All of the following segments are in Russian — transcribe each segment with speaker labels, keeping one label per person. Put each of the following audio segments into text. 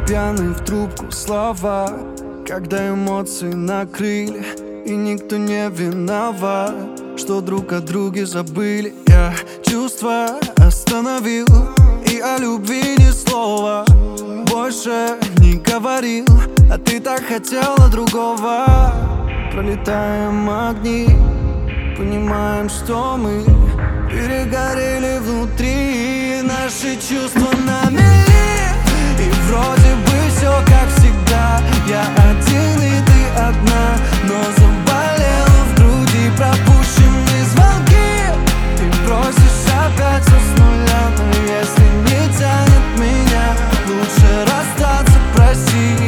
Speaker 1: пьяные в трубку слова, когда эмоции накрыли, и никто не виноват, что друг о друге забыли. Я чувства остановил, и о любви ни слова больше не говорил, а ты так хотела другого. Пролетаем огни, понимаем, что мы перегорели внутри. Наши чувства на мели, и вроде бы все как всегда. Я один и ты одна, но заболело в груди пропущенные звонки. Ты просишь опять все с нуля, но если не тянет меня, лучше расстаться, проси.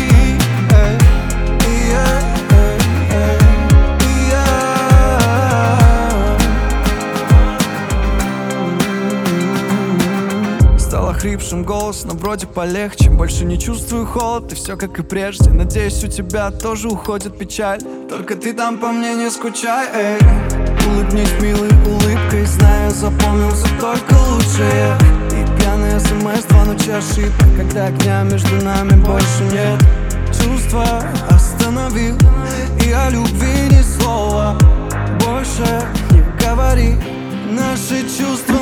Speaker 1: Хрипшим голос, но вроде полегче. Больше не чувствую холод, и все как и прежде. Надеюсь, у тебя тоже уходит печаль. Только ты там по мне не скучай, эй. Улыбнись милой улыбкой, знаю, запомнился только лучшее. И пьяный смс, 2 ночи ошибка, когда огня между нами больше нет. Чувства остановил, и о любви ни слова больше не говори. Наши чувства